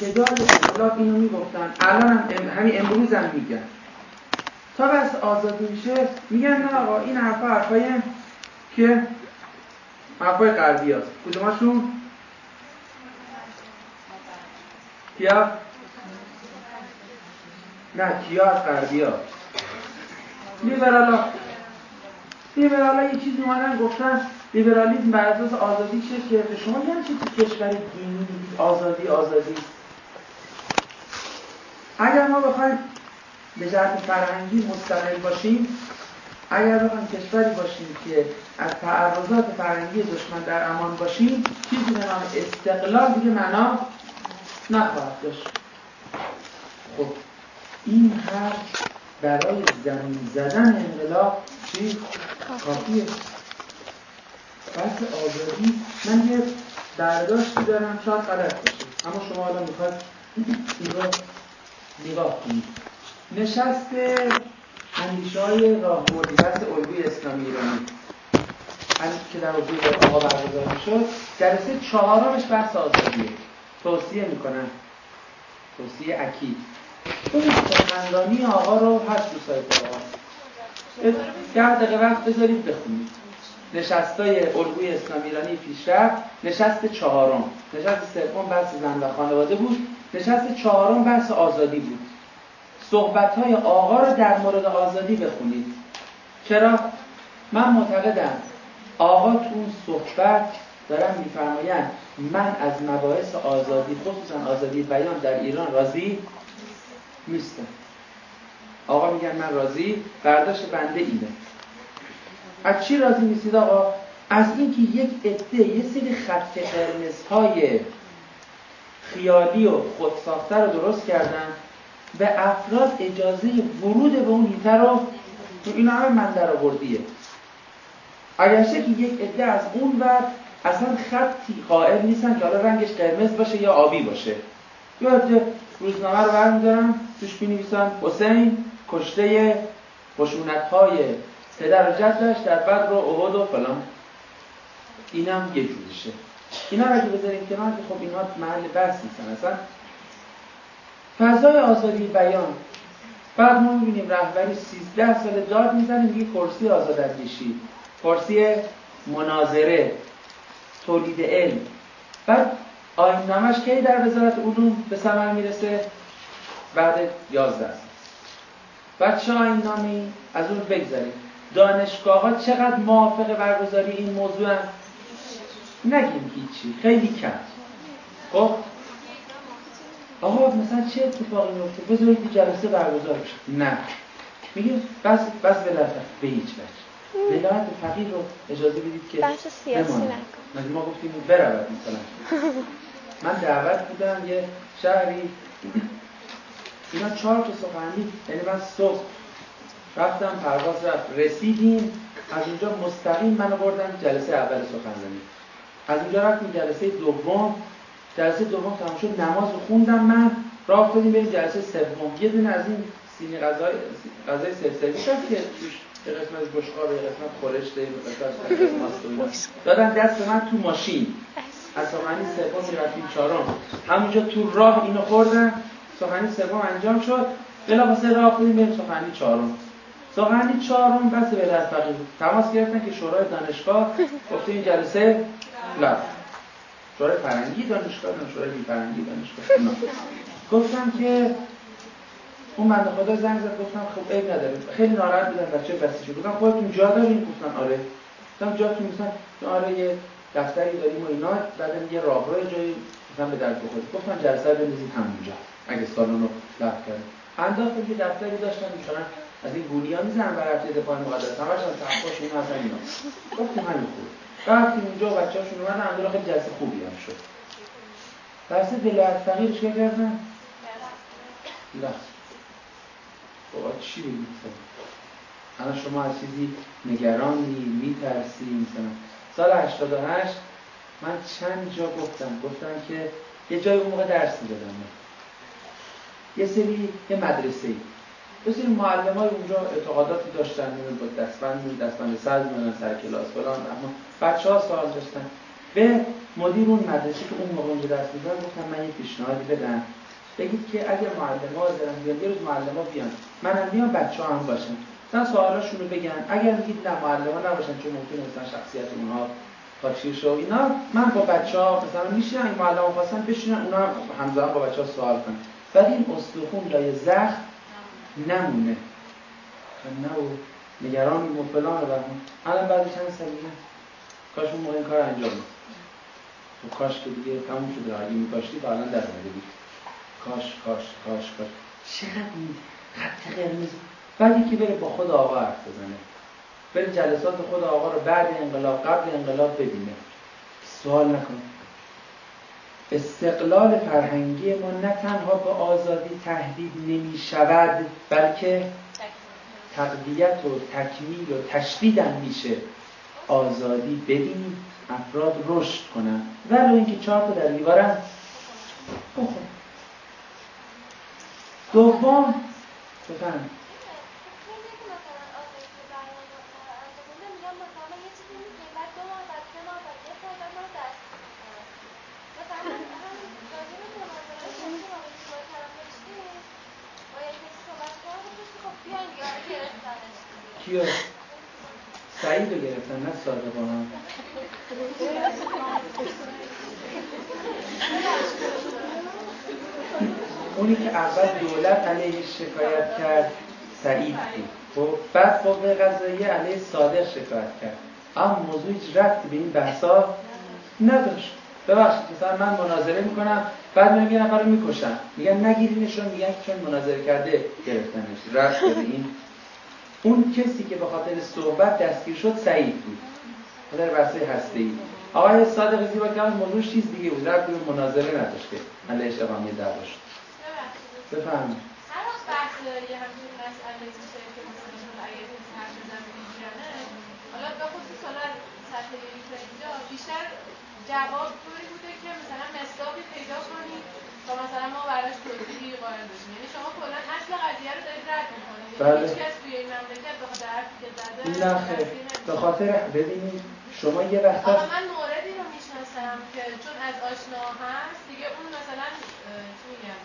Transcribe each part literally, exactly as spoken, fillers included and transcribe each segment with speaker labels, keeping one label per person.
Speaker 1: ابتدای انقلاب اینو میگفتن، الان هم همین امروز هم میگن. تا بس آزادی میشه میگن نه آقا این حرفا حرفایی که حرفای غربی هست. کدوماشون؟ کیا؟ نه کیا از غربی ها؟ لیبرالا لیبرالا یه چیزی اومدن گفتن لیبرالیسم بر اساس آزادی چه گرفته. شما یعنی چی تو کشور دینی میگید آزادی آزادی؟ اگر ما بخوایم به جهت فرهنگی مستقل باشیم، اگر بخوایم کشوری باشیم که از تعرضات فرهنگی دشمن در امان باشیم، چیزی به نام استقلال دیگه معنا نخواهد داشت. خب این حرف برای زمین زدن انقلاب چی؟ کافیه. بحث آزادی من یه برداشتی دارم شاید غلط باشه، اما شما الان میخواید این رو نگاه کنید. نشست اندیشه‌های راهبردی بحث الگوی اسلامی ایرانی همین که در حضور آقا برگزار میشد، جلسه چهارمش بحث آزادیه. توصیه میکنن، توصیه اکید. اون سخنرانی آقا رو هست تو سایت آقا، ده دقیقه وقت بذارید بخونید. نشستای الگوی اسلامی ایرانی پیشرفت، نشست چهارم. نشست سوم بحث زن و خانواده بود، نشست چهارم بحث آزادی بود. صحبت‌های آقا رو در مورد آزادی بخونید. چرا؟ من معتقدم آقا تو اون صحبت دارن میفرمایند من از مباحث آزادی، خصوصا آزادی بیان در ایران راضی نیستم. آقا میگن من راضی، برداشت بنده اینه. از چی راضی نیستید آقا؟ از اینکه یک عده یه سری خط قرمزهای خیالی و خودساخته رو درست کردن به افراد اجازه ورود به اون هیته رو، این همه من در آوردیه. اگرچه که یک عده از اون ور اصلا خطی قائل نیستن که حالا رنگش قرمز باشه یا آبی باشه. یا عده روزنامه رو برمی‌دارن توش می‌نویسن حسین کشته خشونت‌های پدر و جدش در بدر و احد و فلان. اینم یه جورشه. اینا رو اگه بذاریم کنار که خب اینا محل بحث نیستن اصلا. فضای آزادی بیان، بعد ما می‌بینیم رهبری سیزده سال داد میزنه میگه کرسی آزاداندیشی، کرسی مناظره، تولید علم. بعد آیین‌نامه‌اش کی در وزارت علوم به ثمر میرسه؟ بعد یازده سال. بعد چه آیین‌نامه‌ای؟ از اون بگذاریم. دانشگاه‌ها چقدر موافق برگزاری این موضوع هست؟ نگیم هیچی، خیلی کم. خب آقا مثلا چه اتفاقی میفته؟ بذارید که جلسه برگزار بشه. نه. میگه بس بس ولایت به هیچ وجه. ولایت فقیه رو اجازه بدید که
Speaker 2: بحث سیاسی نکن.
Speaker 1: مگه ما گفتیم برود مثلا. من دعوت بودم یه شهری، اینا چهار تا سخنرانی، یعنی من صبح رفتم پرواز رفت رسیدیم، از اونجا مستقیم منو بردن جلسه اول سخنرانی. از اونجا رفتیم جلسه دوم، جلسه دوم تمام شد، نماز رو خوندم، من راه افتادیم بریم جلسه سوم. یه دونه از این سینی غذای غذای سلف سرویس هست که توش یه قسمت بشقاب، یه قسمت خورش داریم، یه قسمت ماست دادن دست من تو ماشین. از سخنرانی سوم رفتیم چهارم، همونجا تو راه اینو خوردم. سخنرانی سوم انجام شد، بلافاصله راه افتادیم بریم سخنرانی چهارم. سخنرانی چهارم بس ولایت فقیه بود. تماس گرفتن که شورای دانشگاه گفته این جلسه لا. شورای فرهنگی دانشگاه، شورای بی فرهنگی دانشگاه. نه. گفتم که اون بنده خدا زنگ زد، گفتم خب عیب نداره. خیلی ناراحت بودن بچه بسیجو. گفتم خودتون جا دارین؟ گفتن آره. گفتم جاتون مثلا آره یه دفتری داریم و اینا، بعدن یه راهرو جایی مثلا به درد بخوره. گفتم جلسه رو بندازید همونجا اگه سالن رو لغو کنه. انداختم که دفتری داشتن مثلا از این گونی‌ها میزنن برای رفت دفاع مقدس، همش هم صفاش اینا اصلا اینا. گفتم همین خوب. رفتیم اونجا و بچه‌هاشون اومدن، اندالا خیلی جلسه خوبی هم شد. درس ولایت فقیه چیکار کردن؟ لا. بابا چی بگیم مثلا؟ الان شما از چیزی نگرانی، میترسی مثلا. سال هشتاد و هشت من چند جا گفتم، گفتم که یه جای اون موقع درس می‌دادم. یه سری یه مدرسه‌ای یه سری معلمای اونجا اعتقاداتی داشتن، میون با دستبند میون دستبند سرد میون سر کلاس فلان، اما بچه‌ها سوال داشتن. به مدیر اون مدرسه که اون موقع اونجا درس می‌دادن گفتم من یک پیشنهادی بدم، بگید که اگر معلم‌ها دارن بیان یه روز معلم‌ها بیان منم بیام بچه‌ها هم باشن، مثلا سوالاشون رو بگن، اگر میگید نه معلم‌ها نباشن چون ممکنه مثلا شخصیت اونها پاچیش و اینا، من با بچه‌ها مثلا میشینم این معلم‌ها خواستن بشینن اونا هم همزمان با بچه‌ها سوال کنن، ولی این استخوان لای زخم نمونه. نه و نگران و فلان و بهمان. الان بعد چند سال دیگه کاش اون موقع این کار انجام می‌داد. و کاش که دیگه تموم شده، اگه می‌کاشتی تا الان در اومده بود. کاش کاش کاش کاش. چقدر این خط قرمز. بعد یکی بره با خود آقا حرف بزنه. بره جلسات خود آقا رو بعد انقلاب قبل انقلاب ببینه. سوال نکنه. استقلال فرهنگی ما نه تنها به آزادی تهدید نمی شود، بلکه تقویت و تکمیل و تشدید هم میشه. آزادی بدیم افراد رشد کنن، ولو اینکه چهار تا در دیوارن بخون. دوم بفهم کیا؟ سعید رو گرفتن نه صادقانه. اونی که اول دولت علیه شکایت کرد سعید بود، خب بعد قوه قضاییه علیه صادق شکایت کرد، اما موضوع هیچ ربطی به این بحثا نداشت. ببخشید مثلا من مناظره میکنم بعد میگم یه نفر رو میکشم، میگن نگیرینشون، میگن چون مناظره کرده گرفتنش. ربط داره این؟ اون کسی که به خاطر صحبت دستگیر شد سعید بود در بحث‌های هسته‌ای. آقای صادق زیبا که موضوع چیز دیگه بود، ربطی به مناظره نداشت که علیه اقامه دعوا شد. بفرمایید.
Speaker 2: هر وقت بحث یه همچین مسئله میشه که مثلا اگه کسی حرف بزنه میگیرنه، حالا به خصوص حالا سطح یک تا اینجا بیشتر جواب طوری بوده که مثلا مصداقی پیدا کنید تا مثلا ما براش توضیحی قائل بشیم. یعنی شما کلا اصل قضیه رو دارید رد می‌کنید. یعنی هیچ کس توی این مملکت به خاطر حرفی که زده
Speaker 1: نه خیر، به خاطر ببینید شما یه وقت
Speaker 2: آقا من موردی رو میشناسم که چون از آشنا هست دیگه اون مثلا چی میگم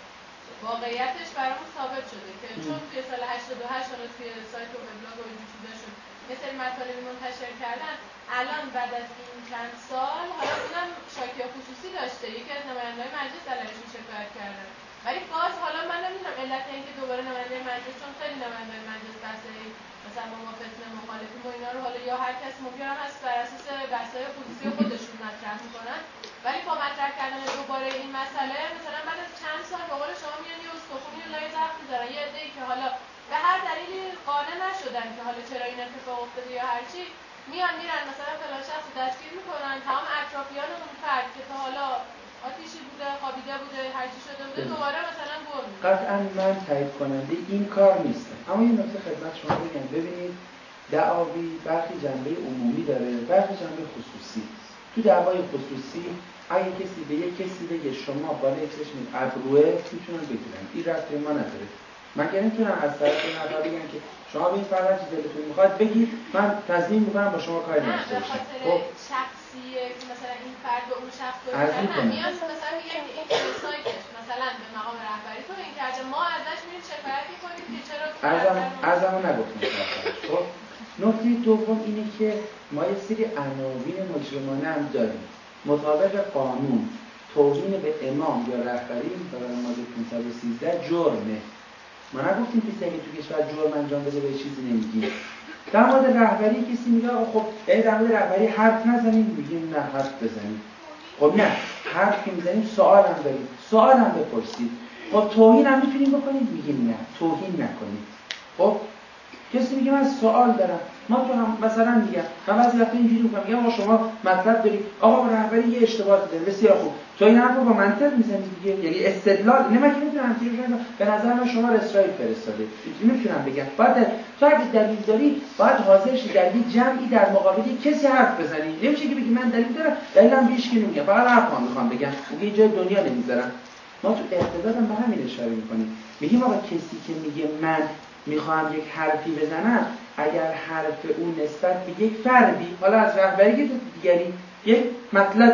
Speaker 2: واقعیتش برامون ثابت شده که چون توی سال هشتاد و هشت حالا توی سایت و وبلاگ و این چیزا شد یه سری مطالبی منتشر کردن، الان بعد از این چند سال حالا اونم شاکی خصوصی داشته، یکی از نماینده‌های مجلس علیهش شکایت کردن، ولی باز حالا من نمیدونم علت اینکه دوباره نماینده مجلس، چون خیلی نماینده‌های مجلس بحثای مثلا موافقت مخالفین و اینا رو حالا یا هر کس ممکنه هست بر اساس بحث‌های خصوصی خودشون مطرح میکنن، ولی با مطرح کردن دوباره این مسئله مثلا بعد از چند سال به قول شما میان یه استخونی لای زخم می‌ذارن، یه عده‌ای که حالا به هر دلیلی قانع نشدن که حالا چرا این اتفاق افتاده یا هر چی، میان میرن مثلا فلان شخص رو دستگیر میکنن، تمام اطرافیان اون فرد که تا حالا آتیشی بوده، خوابیده بوده، هر چی شده بوده دوباره مثلا گل می‌کنن.
Speaker 1: قطعاً من تایید کننده این کار نیستم، اما این نکته خدمت شما بگم، ببینید دعاوی برخی جنبه عمومی داره، برخی جنبه خصوصی. تو دعوای خصوصی اگه کسی به یک کسی بگه شما بالای چشم ابروه میتونن بگیرن، این ربطی ما نداره. مگر نمیتونم از طرف این نفر بگم که شما به این فرد چیز دلتون میخواد بگید، من تضمین میکنم با شما کاری نداشته باشم.
Speaker 2: خب شخصیه که مثلا این فرد به اون شخص رو میاد مثلا میگه این سایتش مثلا به مقام رهبری تو این کرده، ما ازش میریم شکایت میکنیم که چرا
Speaker 1: ازم ازم نگفتم. خب نکته دوم اینه که ما یه سری عناوین مجرمانه هم داریم. مطابق قانون توهین به امام یا رهبری برای ماده پانصد و سیزده جرمه. ما نگفتیم کسی اگه تو کشور جرم انجام بده به چیزی نمیگیم. در مورد رهبری کسی میگه آقا خب ای در مورد رهبری حرف نزنیم، میگیم نه حرف بزنیم. خب نه حرف که میزنیم سوال هم داریم، سوال هم بپرسید. خب توهین هم میتونیم بکنید، میگیم نه توهین نکنید. خب کسی میگه من سوال دارم، ما تو هم مثلا میگم من بعضی وقتا اینجوری میگم میگم آقا شما مطلب دارید، آقا رهبری یه اشتباه داره، بسیار خوب، تو این حرفو با منطق میزنید دیگه، یعنی استدلال نه من که نمیتونم همینجوری به نظر من شما رو اسرائیل فرستاده، نمیتونم بگم، باید تو اگه دلیل داری باید حاضر شی در یه جمعی در مقابل کسی حرف بزنی، نمیشه که بگی من دلیل دارم دلیلم بیش که نمیگم، فقط حرفام میخوام بگم، میگه جای دنیا نمیذارم. ما تو اقتضادم به همین اشاره میکنیم، میگیم آقا کسی که میگه من میخوام یک حرفی بزنم، اگر حرف اون نسبت به یک فردی، حالا از رهبری که دیگری یک مطلبی است،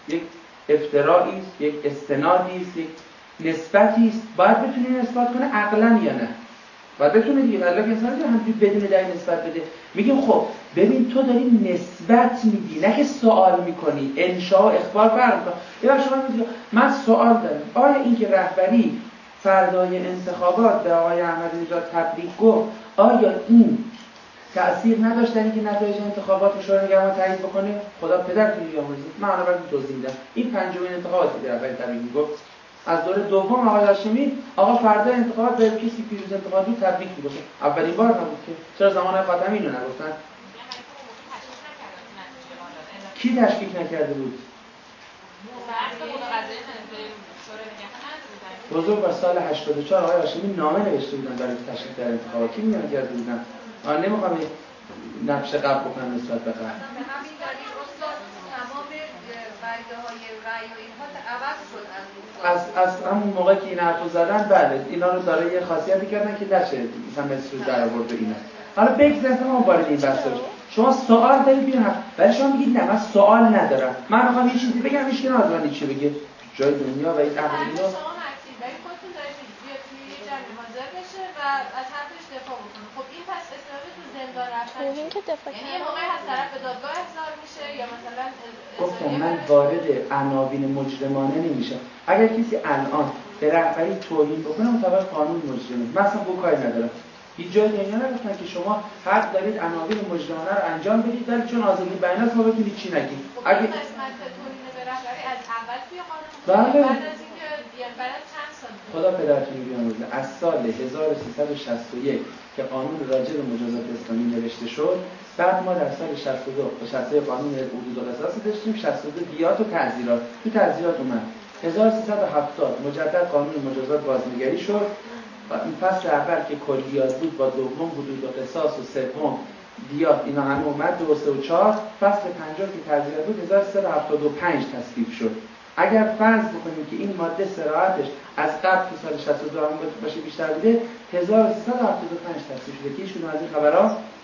Speaker 1: یک افترائی است، یک استنادی است، یک نسبتی است. باید بتونی نسبت کنه عقلاً یا نه. باید بتونه دیگه، ولی انسان دیگه همینجوری بدون دلیل نسبت بده. میگیم خب ببین تو داری نسبت میدی، نه که سوال میکنی. انشاء و اخبار فرق میکنه. یه بار شما میگید من سوال دارم، آیا این که رهبری فردای انتخابات به آقای احمدی نژاد تبریک گفت، آیا این تأثیر نداشت در اینکه نتایج انتخابات شورای نگهبان تایید بکنه؟ خدا پدرتون بیامرزه. من الان براتون توضیح میدم. این پنجمین انتخاباتی که رهبری تبریک گفت. از دوره دوم آقای هاشمی آقا فردای انتخابات به کسی پیروز انتخابات بود تبریک میگفت. اولین بار نبود که. چرا زمان خاتمی اینو نگفتن؟ کی تشکیک نکرده بود؟ بزرگ با سال هشتاد و چهار آقای هاشمی نامه نوشته بودن برای تشکیک در انتخابات. کی میگه کرده بودن؟ آن نمیخوام نقش قبل بکنم نسبت به قبل.
Speaker 3: همین دلیل استاد تمام برگه های رأی و اینها عوض شد از
Speaker 1: از از همون موقع که این حرفو زدن بله اینا رو داره یه خاصیتی کردن که نشه مثلا مصر در آورد اینا. حالا بگذارید ما وارد این بحث بشیم. شما سوال دارید بیان حرف ولی شما میگید نه من سوال ندارم. من میخوام یه چیزی بگم هیچ کی نمی‌دونه چی بگه. جای دنیا و این عقل اینا
Speaker 2: شما مکتوب ولی خودتون دارید بیاد توی یه جمع حاضر بشه و از حرفش دفاع بکنه. خب این پس استفاده تو زندان رفتن یعنی یه موقعی از طرف به دادگاه احضار میشه یا مثلا
Speaker 1: گفتم من وارد عناوین مجرمانه نمیشم. اگر کسی الان به رهبری توهین بکنه مطابق قانون مجرمه. مثلا بو کاری ندارم. هیچ جای دنیا نگفتن که شما حق دارید عناوین مجرمانه رو انجام بدید ولی چون آزادی بیان است ما بتونید چی نگید.
Speaker 2: اگه قسمت توهین به رهبری از اول توی قانون
Speaker 1: بله.
Speaker 2: بعد از اینکه یعنی بعد از چند سال
Speaker 1: خدا پدرتون بیامرزه از سال هزار و سیصد و شصت و یک که قانون راجع به مجازات اسلامی نوشته شد بعد ما در سال شصت و دو به شصت و یک قانون حدود القصاص داشتیم شصت و دو دیات و تعزیرات تو تعزیرات اومد هزار و سیصد و هفتاد مجدد قانون مجازات بازنگری شد این فصل اول که کلیات بود با دوم حدود قصاص و سوم دیات اینا همه اومد دو و سه و چهار فصل پنجم که تعزیرات بود هزار و سیصد و هفتاد و پنج تصویب شد. اگر فرض بکنیم که این ماده صراحتش از قبل تو سال شصت و دو هم باشه بیشتر بوده هزار و سیصد و هفتاد و پنج تصویب شده که هیچ کدوم از این خبرها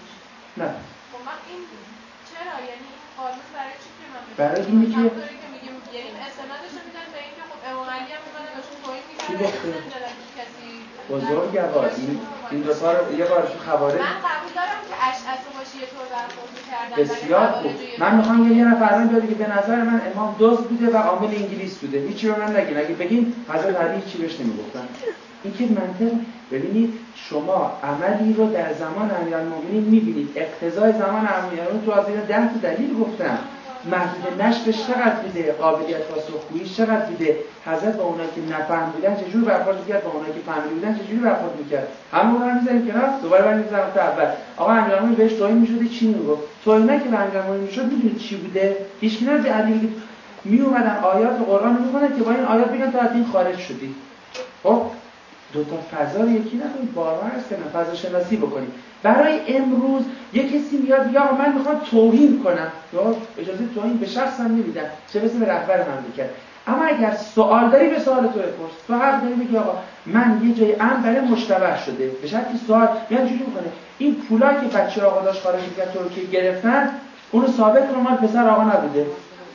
Speaker 1: نه.
Speaker 2: خب من این چرا یعنی این قانون برای چی که من
Speaker 1: برای اینی که
Speaker 2: همونطوری که میگیم یعنی استنادش رو میدن به اینکه خب امام علی هم میمونه بهشون توهین می‌کنه کسی
Speaker 1: بزرگوار این این دو تا رو یه بار تو خوارج
Speaker 2: من قبول دارم که اشعث باشی یه طور برخورد می‌کردن
Speaker 1: بسیار خوب. من میخوام یه نفر الان بیاد که به نظر من امام دزد بوده و عامل انگلیس بوده. هیچی به من نگین. اگه بگین حضرت علی هیچی بهش نمیگفتن. این که منطق ببینید شما عملی رو در زمان امیرالمومنین میبینید. اقتضای زمان امیرالمومنین تو از این ده تا دلیل گفتم. محدود نشرش چقدر بوده، قابلیت پاسخگوییش چقدر بوده، حضرت با اونایی که نفهم بودن چجوری برخورد می‌کرد، با اونایی که فهمیده بودن چجوری برخورد می‌کرد. همون رو می‌ذاریم کنار، دوباره برمی‌گردیم سمت اول. آقا امیرالمومنین بهش توهین می‌شد چی میگفت؟ توهینی که به امیرالمومنین می‌شد می‌دونید چی بوده؟ هیچ کی نمی‌دونه علی می اومدن آیات قرآن می‌خونن که با این آیات بگن تو از این خارج شدی. خب دو تا فضا رو یکی نکنید بارها هست که فضا شناسی بکنید. برای امروز یک کسی میاد میگه آقا من میخوام توهین کنم یا اجازه توهین به شخصم نمیدن چه برسه به رهبر مملکت. اما اگر سوال داری به سوال تو بپرس. تو حق داری بگی آقا من یه جای امن برای مشتبه شده به شرطی سوال میاد چجوری میکنه این پولا که بچه آقا داشت خارج میکرد ترکیه گرفتن اونو ثابت کنه مال پسر آقا نبوده.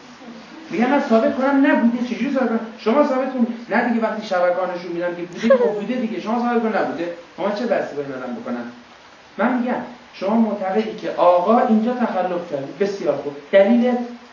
Speaker 1: میگن من ثابت کنم نبوده. چجوری ثابت کنم؟ شما ثابت کن. نه دیگه وقتی شبکه‌هاشون میدن که بوده خب بوده دیگه. شما ثابت کن نبوده. ما چه بحثی باید آدم بکنن؟ من میگم شما معتقدی که آقا اینجا تخلف کرد. بسیار خوب. دلیل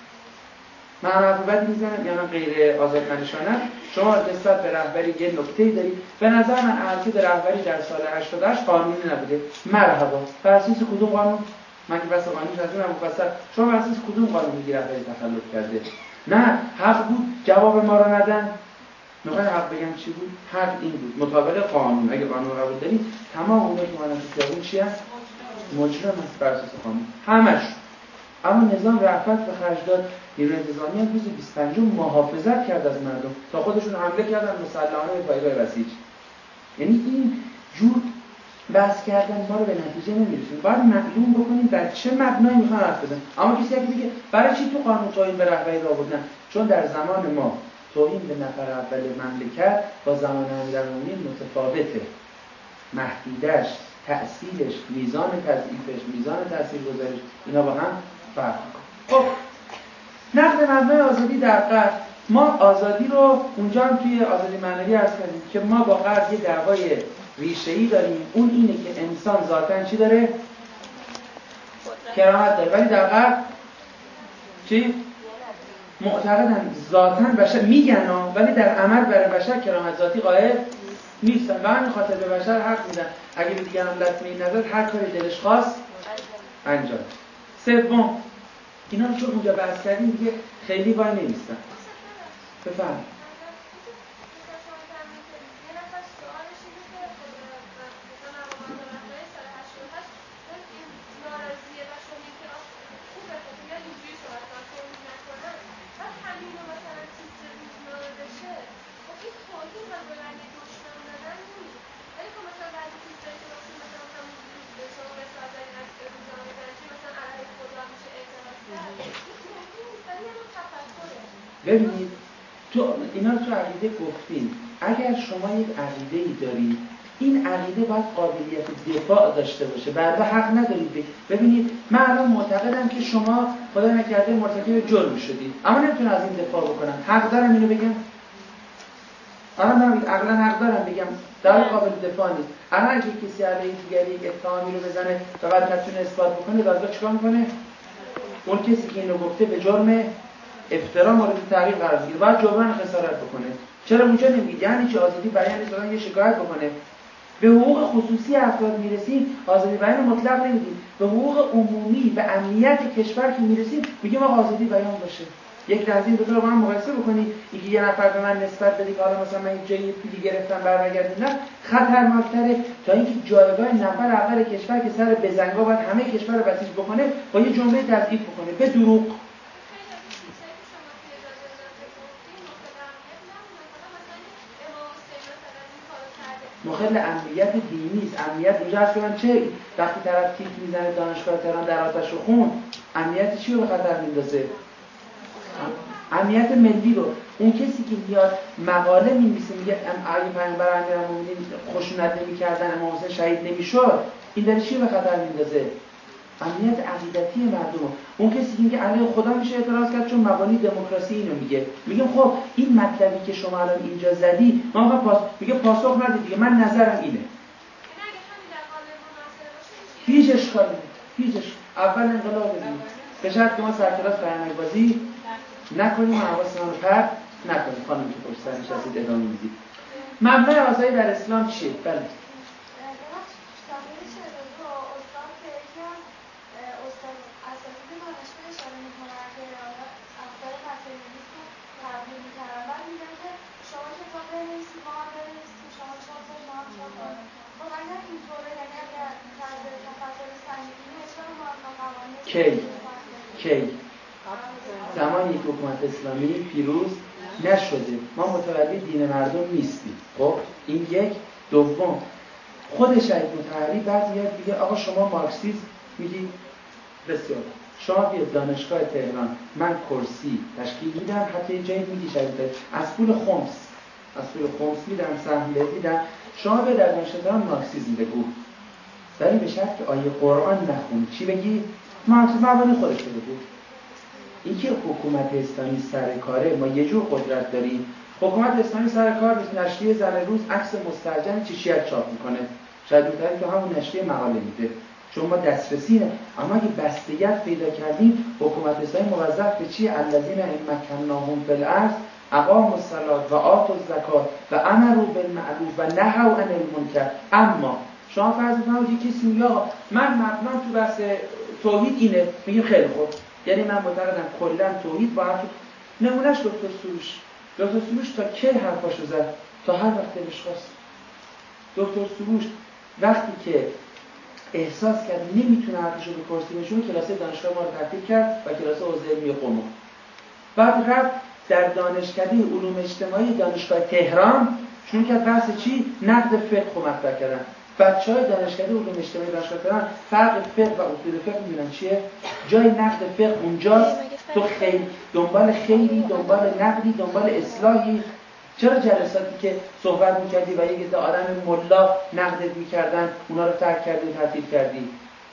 Speaker 1: من حرف بدی میزنم یا من غیر آزادمندشانه شما نسبت به رهبری یه نکته‌ای دارید. به نظر من عرضه رهبری در سال هشتاد و هشت قانونی نبوده. مرحبا. بر اساس کدوم قانون؟ من که بس قانونش از اونم مفصل شما بر اساس کدوم قانون میگی رهبری تخلف کرده؟ نه حق بود جواب ما رو ندن. میخوای حق بگم چی بود؟ حق این بود مطابق قانون. اگه قانون رو قبول دارید تمام اونها که مانند خیابون چی هست؟ مجرم هست بر اساس قانون همش. اما نظام رأفت به خرج داد. نیروی انتظامی هم روز بیست و پنجم محافظت کرد از مردم تا خودشون حمله کردن مسلحانه به پایگاه بسیج. یعنی این جور بحث کردن ما رو به نتیجه نمیرسونه. باید معلوم بکنیم بر چه مبنایی میخوان حرف بزنن. اما کسی اگه بگه برای چی تو قانون توهین به رهبری را آوردن؟ چون در زمان ما توهین به نفر اول مملکت با زمان امیرالمومنین متفاوته. محدودش، تأثیرش، میزان تضعیفش، میزان تاثیرگذاریش اینا با هم فرق می‌کنه. خب نقد مبنای آزادی در غرب، ما آزادی رو اونجا هم توی آزادی معنوی عرض کردیم که ما با غرب یه دعوای ریشه‌ای داریم، اون اینه که انسان ذاتاً چی داره؟ کرامت داره. ولی در غرب چی؟ معتقدن ذاتاً بشر میگن ها، ولی در عمل برای بشر کرامت ذاتی قائل نیستن و همین خاطر به بشر حق میدن اگه به دیگران لطمه نزد هر کاری دلش خواست انجام. سوم، اینا رو چون اونجا بحث کردیم دیگه خیلی وای نمیستن. بفهم. ببینید تو اینا رو تو عقیده گفتیم. اگر شما یک عقیده‌ای دارید، این عقیده باید قابلیت دفاع داشته باشه. بعدا حق ندارید. ببینید من الان معتقدم که شما خدا نکرده مرتکب جرم شدید، اما نمیتونم از این دفاع بکنم. حق دارم اینو بگم؟ الان من عقلا حق دارم بگم در قابل دفاع نیست. الان اگه کسی علیه دیگری یک اتهامی رو بزنه و بعد نتونه اثبات بکنه، دادگاه چیکار میکنه؟ اون کسی که اینو گفته به جرم افترا مورد تعقیب قرار بگیره، باید جبران خسارت بکنه. چرا اونجا نمیگید؟ یعنی چه آزادی بیان نیست، یه شکایت بکنه. به حقوق خصوصی افراد میرسیم، آزادی بیان مطلق نمیدیم. به حقوق عمومی، به امنیت کشور که میرسیم، میگیم آقا آزادی بیان باشه. یک لحظه این دو تا رو با هم مقایسه بکنید. یکی یه نفر به من نسبت بده که حالا مثلا من این جایی پولی گرفتم برنگردوندم، خطرناک‌تره تا اینکه جایگاه نفر اول کشور که سر بزنگا باید همه کشور رو بسیج بکنه با یه جمله تضعیف بکنه به دروغ. مخل امنیت دینی است. امنیت اونجا هست که من چه وقتی طرف تیک میزنه دانشگاه تهران در آتش و خون، امنیت چی رو به خطر میندازه؟ امنیت ملی رو. اون کسی که میاد مقاله می‌نویسه میگه اگه پیامبر امیرالمومنین خشونت نمی‌کردن امام حسین شهید نمی‌شد، این داره چی رو به خطر میندازه؟ امنیت عقیدتی مردم. اون کسی که میگه علیه خدا میشه اعتراض کرد چون مبانی دموکراسی اینو میگه، میگم خب این مطلبی که شما الان اینجا زدی ما پاس میگه پاسخ نده دیگه، من نظرم اینه. هیچ اشکالی هیچ اشکال. اول انقلاب بدید به شرط که ما سرکلاس فرهنگ بازی نکنیم و حواسمون رو پرت نکنیم. خانم که پشت سر نشستید ادامه میدید. مبنای آزادی در اسلام چیه؟ بله. کی کی زمانی که حکومت اسلامی پیروز نشده ما متولی دین مردم نیستیم. خب این یک. دوم خود شهید مطهری بعد میاد میگه آقا شما مارکسیسم میگی بسیار، شما بیاد دانشگاه تهران من کرسی تشکیل میدم، حتی جایی میگی شهید از پول خمس از پول خمس میدم، سهم بهت میدم، شما به در دانشگاه تهران مارکسیسم بگو، ولی به شرط که آیه قرآن نخونی. چی بگی؟ مارکسیسم مبانی خودش رو بگو. این که حکومت اسلامی سر کاره، ما یه جور قدرت داریم. حکومت اسلامی سر کار نیست، نشریه زن روز عکس مسترجم چیشیک چاپ میکنه، شاید اونطوری که همون نشریه مقاله میده چون ما دسترسی نه. اما اگه بستگیت پیدا کردیم حکومت اسلامی موظف به چیه؟ الذین ان مکناهم فی الارض اقاموا الصلاة و آتوا الزکات و امروا بالمعروف و نهوا عن المنکر. اما شما فرض کنید کسی میگه من مبنام تو بحث توحید اینه، میگیم خیلی خوب، یعنی من معتقدم کلا توحید با حرف نمونهش دکتر سروش. دکتر سروش تا کی حرفاشو زد؟ تا هر وقت دلش خواست. دکتر سروش وقتی که احساس کرد نمیتونه حرفشو به کرسی بشونه، کلاس دانشگاه ما رو تعطیل کرد و کلاس حوزه علمی قم. بعد رفت در دانشکده علوم اجتماعی دانشگاه تهران شروع کرد بحث چی؟ نقد فقه رو مطرح کردن. بچهای دانشکده علوم اجتماعی دانشگاه تهران فرق فقه و اصول فقه میدونن چیه؟ جای نقد فقه اونجاست، تو خیلی دنبال خیری، دنبال نقدی، دنبال اصلاحی. چرا جلساتی که صحبت میکردی و یک عده آدم ملا نقدت میکردن اونا رو ترک کردی و تعطیل کردی؟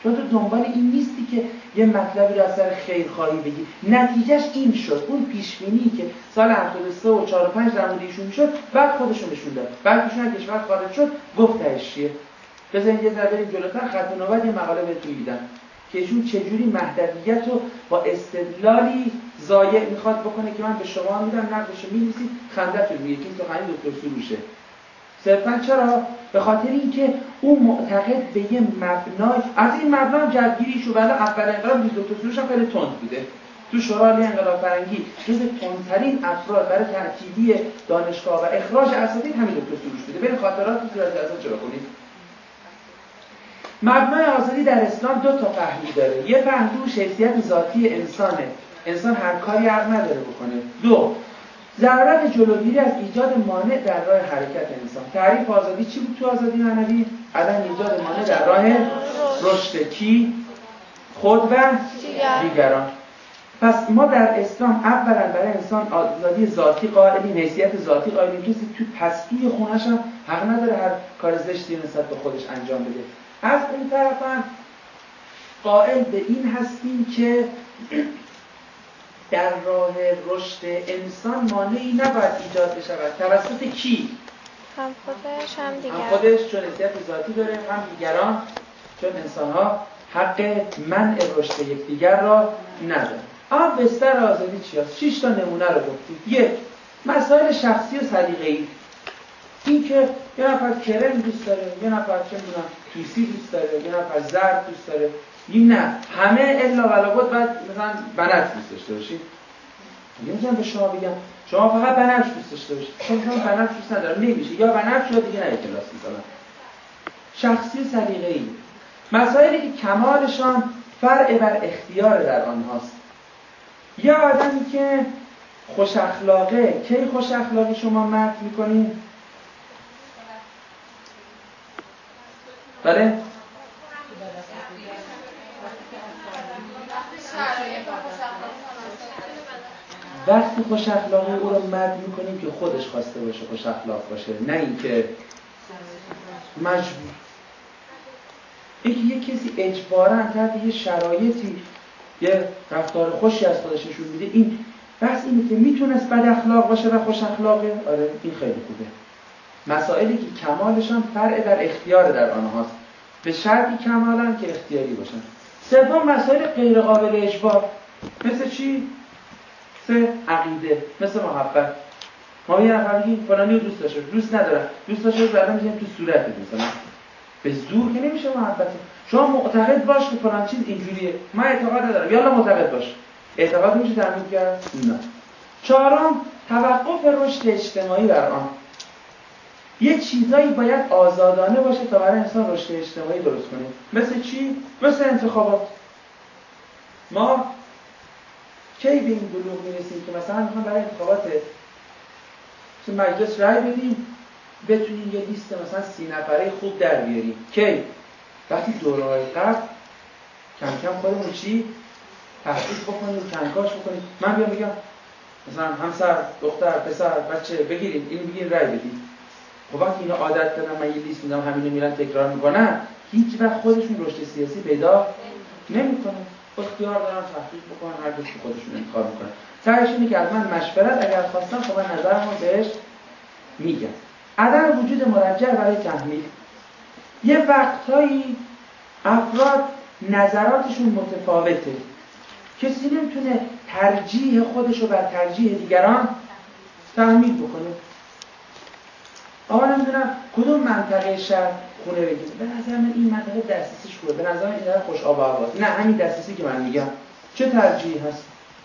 Speaker 1: چون تو دنبال این نیستی که یه مطلبی رو از سر خیرخواهی بگی. نتیجهش این شد، اون پیشبینی که سال هفتاد و سه و چهار و پنج در مورد ایشون میشد، بعد خودشون نشون داد. بعد ایشون از کشور خارج شد، گفت تهش چیه. بذارید یه ذره بریم جلوتر، خط نوبت یه مقاله بهتون میدم که ایشون چجوری مهدویت رو با استدلالی ضایع میخواد بکنه که من به شما میدم، نقدش می‌نویسید، خنده‌تون میگه که سخنی دکتر سروشه. صرفاً چرا؟ به خاطر اینکه اون معتقد به یه مبنای، از این مبنا هم جلبگیری شو. بله اول انقلاب دکتر سروش هم خیلی تند بوده. تو شورای انقلاب فرنگی جز تندترین افراد برای تعطیلی دانشگاه و اخراج اساتید همین دکتر سروش بوده. برید خاطرات تو صورت جلسات چرا کنید. مبنای آزادی در اسلام دو تا پهلو داره. یه پهلو حیثیت ذاتی انسانه، انسان هر کاری حق نداره بکنه. دو، ضرورت جلوگیری از ایجاد مانع در راه حرکت انسان. تعریف آزادی چی بود تو آزادی معنوی؟ عدم ایجاد مانع در راه رشد کی؟ خود و دیگران. پس ما در اسلام اولا برای انسان آزادی ذاتی قائلیم، حیثیت ذاتی قائلیم. کسی تو پستوی خونه‌ش هم حق نداره هر کار زشتی نسبت به خودش انجام بده. از اون طرف هم قائل به این هستیم که در راه رشد انسان مانعی نباید ایجاد بشود. توسط کی؟
Speaker 4: هم خودش هم دیگران.
Speaker 1: هم خودش چون حیثیت ذاتی داره، هم دیگران چون انسان‌ها حق منع رشد یکدیگر را ندارن. اما بستر آزادی چی هست؟ شش تا نمونه رو گفتیم. یک، مسائل شخصی و سلیقه‌ای. این که یه نفر کرم دوست داره، یه نفر چه می‌دونم توسی دوست داره، یه نفر زرد دوست داره. این نه، همه الا ولا بود باید مثلا بنفش دوست داشته باشید. نمی‌تونم به شما بگم شما فقط بنفش دوست داشته باشید. چون شما بنفش دوست ندارم نمیشه، یا بنفش یا دیگه نه کلاس می‌ذارم. شخصی و سلیقه‌ای. مسائلی که کمالشان فرع بر اختیار در آنهاست. یا آدمی که خوش اخلاقه، کی خوش اخلاقی شما مدح می‌کنید؟ بله؟ وقتی خوش اخلاقی او رو مدح می‌کنیم که خودش خواسته باشه خوش اخلاق باشه، نه اینکه مجبور. اینکه یک کسی اجباراً تحت یه شرایطی یه رفتار خوشی از خودش نشون میده، این بحث اینه که میتونست بد اخلاق باشه و خوش اخلاقه. آره این خیلی خوبه. مسائلی که کمالشان فرع در اختیار در آنهاست، به شرطی کمالن که اختیاری باشن. سوم، مسائل غیر قابل اجبار. مثل چی؟ سه، عقیده، مثل محبت. ما یه نفر میگیم فلانی رو دوست داشته، دوست ندارم، دوست داشته بعدا میگیم تو صورتت مثلا. به زور که نمیشه محبت. شما معتقد باش که فلان چیز اینجوریه، من اعتقاد ندارم، یالا معتقد باش. اعتقاد میشه تمرین کرد؟ نه. چهارم، توقف رشد اجتماعی بر آن. یه چیزایی باید آزادانه باشه تا برای انسان رشد اجتماعی درست کنه. مثل چی؟ مثل انتخابات. ما کی به این بلوغ میرسیم که مثلا میخوام برای انتخابات تو مجلس رای بدیم، بتونیم یه لیست مثلا سی نفره خوب در بیاریم. کی؟ وقتی دوره‌های قبل کم کم خودمون چی؟ تحقیق بکنیم، کنکاش بکنیم. من بیام بگم مثلا همسر، دختر، پسر، بچه بگیرید، اینو بگیرید رای بدید. خب وقتی اینا عادت کردن من یه لیست میدم همینو میرن تکرار میکنن، هیچ وقت خودشون رشد سیاسی پیدا نمیکنن. اختیار دارن تحقیق بکنن، هر کسی خودشون انتخاب میکنن. سعیش اینه که از من مشورت اگر خواستن خب من نظرمو بهش میگم. عدم وجود مرجع برای تحمیل. یه وقتایی افراد نظراتشون متفاوته، کسی نمیتونه ترجیح خودشو بر ترجیح دیگران تحمیل بکنه. آقا نمیدونم کدوم منطقه شهر خونه بگیره، به نظر من این منطقه دسترسیش خوبه، به نظر من این طرف خوش آب و هواست، نه همین دسترسی که من میگم. چه ترجیحی هست؟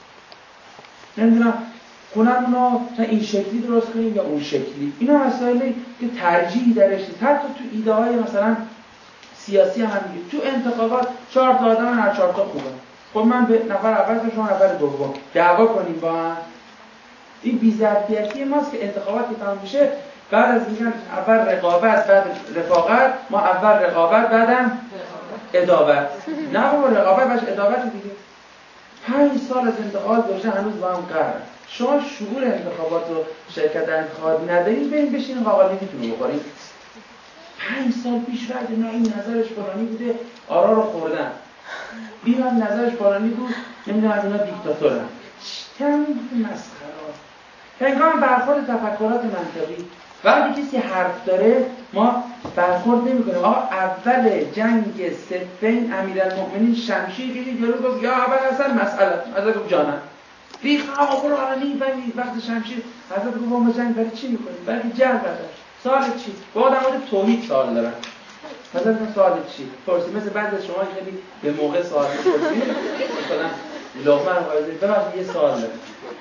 Speaker 1: نمیدونم خونمونو تا این شکلی درست کنیم یا اون شکلی. اینا مسائلی که ترجیحی درش نیست. حتی تو ایده های مثلا سیاسی هم میگه تو انتخابات چهار تا آدم هر چهار تا خوبه. خب من به نفر اول تو شما نفر دوم دعوا کنیم با هم. این بی‌ظرفیتی ماست که انتخابات که تمام میشه بعد از میگن اول رقابت بعد رفاقت، ما اول رقابت بعدم عداوت. نه بابا رقابت بعدش عداوت دیگه. پنج سال از انتخابات گذشته هنوز با هم قهر. شما شعور انتخابات و شرکت در انتخابات ندارید، برید بشین قاقالیتون رو بخورید. پنج سال پیش رد نه این نظرش فلانی بوده آرا رو خوردن، این هم نظرش فلانی بود نمیدونم اینا دیکتاتورن. چند مسخره. هنگام برخورد تفکرات منطقی وقتی کسی حرف داره ما برخورد نمی کنیم. آقا اول جنگ صفین امیرالمؤمنین شمشیر کشید یارو گفت یا اول اصلا مسئله حضرت گفت جانم ریخ آقا برو آرانی بمی وقت شمشیر حضرت گفت ما جنگ برای چی میکنیم؟ برای جل برداشت. سوال چی؟ با آدم مورد توحید سوال دارن. حضرت من سوال چی؟ پرسی مثل بعض از شما خیلی به موقع سوال می‌پرسید مثلا لقمه رو وایزید ببخشید یه سوال دارم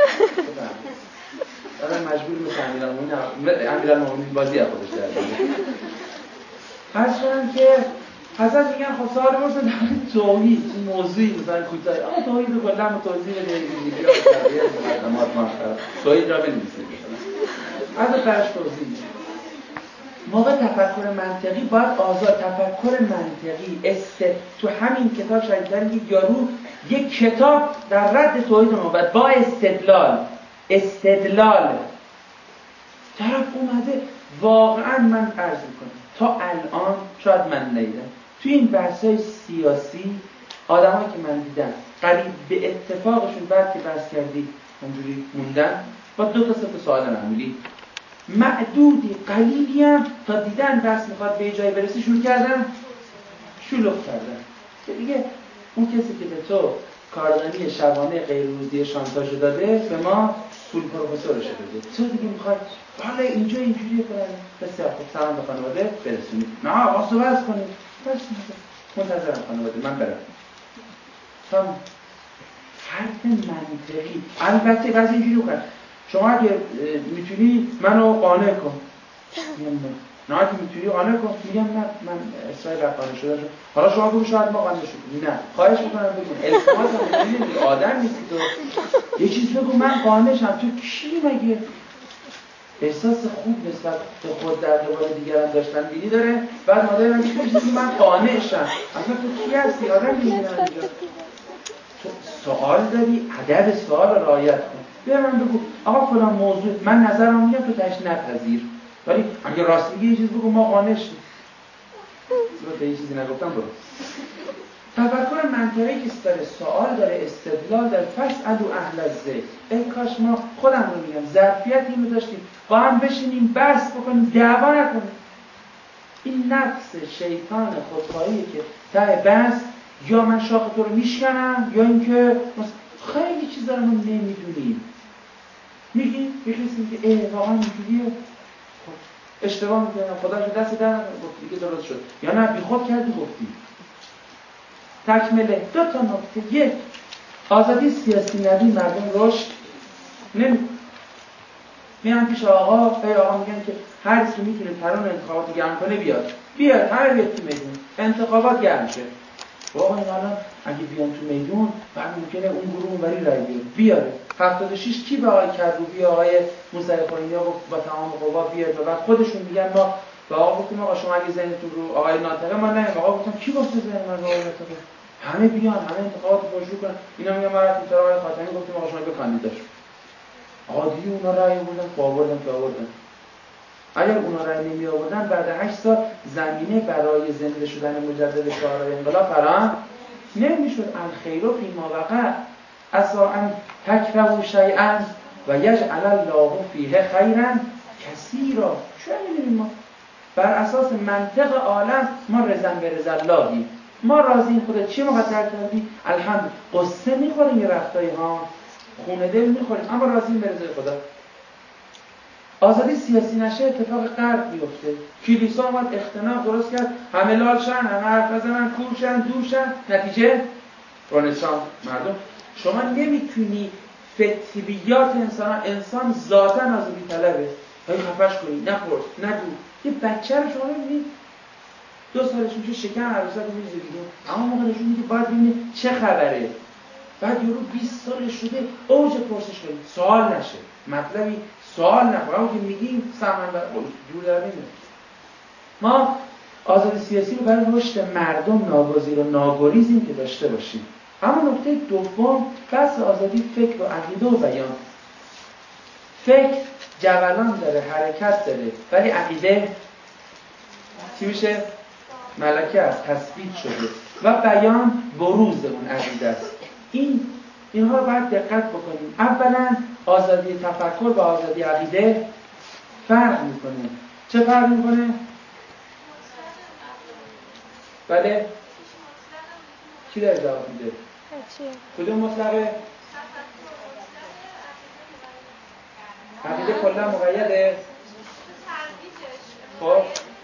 Speaker 1: الان مجبور مثل امیرالمؤمنین امیرالمؤمنین بازی از خودش در میاره. عرض کنم که حضرت میگن خب سوال برسه در توحید این موضوعی مثلا کوتاه آقا توحید رو کلا توضیح بده دیگه یا تربیت مقدمات مؤخرات توحید را بنویسید مثلا حضرت درش توضیح میده. موقع تفکر منطقی باید آزاد تفکر منطقی است. تو همین کتاب شاید داریم یارو یک کتاب در رد توحید ما بعد با استدلال استدلال طرف اومده. واقعا من عرض میکنم تا الان شاید من ندیدم توی این بحث‌های سیاسی آدمایی که من دیدم قریب به اتفاقشون بعد که بحث کردی اونجوری موندن با دو تا سه تا سوال معمولی معدودی قلیلی هم تا دیدن بحث میخواد به جایی برسه شروع کردن شلوغ کردن که دیگه اون کسی که به تو کاردانی شبانه غیر روزی شانتاژ داده به ما پول پروفسورش داده تو دیگه میخواد حالا اینجا اینجوری کنن بسیار خوب سلام به خانواده برسونید نه واسه بس کنید بس منتظرم خانواده من برم تمام. حرف منطقی البته بعضی اینجوری کنن شما اگه میتونی منو قانع کن میگم نه اگه میتونی قانع کن میگم نه من اصرای بر قانع شده شد حالا شما بگو شاید ما قانع شدیم نه خواهش میکنم بگو التماس میکنی آدم نیستی تو یه چیز بگو من قانع شم. تو کی مگه احساس خوب نسبت به خود در قبال دیگران داشتن بینی داره بعد مادر من میگه من قانع شم اصلا تو کی هستی آدم میگیرن اینجا تو سوال داری ادب سوال رو رعایت کن. بیا من بگو آقا فلان موضوع من نظرم میگم تو تاش نپذیر ولی اگه راست میگی یه چیز بگو ما قانع شیم. تو یه چیزی نگفتم برو. تفکر منطقی که داره سوال داره استدلال داره فاسالو اهل الذکر. ای کاش ما خودم رو میگم ظرفیت اینو داشتیم با هم بشینیم بحث بکنیم دعوا نکنیم. این نفس شیطان خودخواهیه که ته بحث یا من شاخ تو رو میشکنم یا اینکه خیلی چیزا رو ما نمیدونیم میگی بخیستیم که ای واقعا اینجوریه اشتباه میکنم خدا رو دست در گفت دیگه درست شد یا نه بی خود کردی گفتی. تکمله دو تا نکته. یک آزادی سیاسی ندی مردم رشد نمیکنه. میان پیش آقا ای آقا میگن که هر کی میتونه ترون انتخابات گرم کنه بیاد بیاد هر بیاد تو میدون انتخابات گرم شه. واقعا الان اگه بیان تو میدون بعد ممکنه اون گروه اونوری رای بیاره بیاره. هفتاد و شش کی به آقای کروبی آقای موسی خورینیا گفت با تمام قوا بیاد و بعد خودشون میگن ما با آقا گفتیم آقا شما اگه ذهنتون رو آقای ناطقه ما نه آقا گفتم کی گفت ذهن من رو آقای ناطقه همه بیان همه انتخابات رو پرشور کنن. اینا میگن ما رفتیم سراغ آقای خاتمی گفتیم آقا شما به کاندیدا شو. عادی اونا رای آوردن که آوردن که آوردن. اگر اونا رای نمی آوردن بعد هشت سال زمینه برای زنده شدن مجدد شعارهای انقلاب فراهم نمیشد. الخیر فی ما وقع عسی ان تکرهوا شیئا و یجعل الله فیه خیرا کثیرا. چه می‌دونیم ما بر اساس منطق عالم ما رضا برضا اللهی ما راضییم خدا چی مقدر کردی الحمد قصه می‌خوریم یه وقتایی ها خونه دل می‌خوریم اما راضییم به رضای خدا. آزادی سیاسی نشه اتفاق غرب بیفته. کلیسا اومد اختناق درست کرد همه لال شن همه حرف بزنن کورشن دوشن نتیجه رنسانس مردم. شما نمیتونی فطریات انسان انسان ذاتاً آزادی طلبه هی خفش کنی نپرس نگو. یه بچه رو شما ببینید دو سالش میشه شکم عروسک رو میریزه بیرون اما موقع نشون میده باید ببینید چه خبره. بعد یورو بیست سالش شده اوج پرسش کنید سوال نشه مطلبی سوال نکنه اما که میگیم سمن بر دور در نمیاد. ما آزادی سیاسی رو برای رشد مردم ناگزیر و ناگریزیم که داشته باشیم. اما نکته دوم بحث آزادی فکر و عقیده و بیان. فکر جولان داره حرکت داره ولی عقیده چی میشه؟ ملکه است، تثبیت شده و بیان بروز اون عقیده است. این اینها رو باید دقت بکنیم. اولا آزادی تفکر و آزادی عقیده فرق میکنه. چه فرق میکنه؟ بله؟ کی داره جواب میده؟ کدوم مطلقه؟ عقیده کلا مقیده؟ خب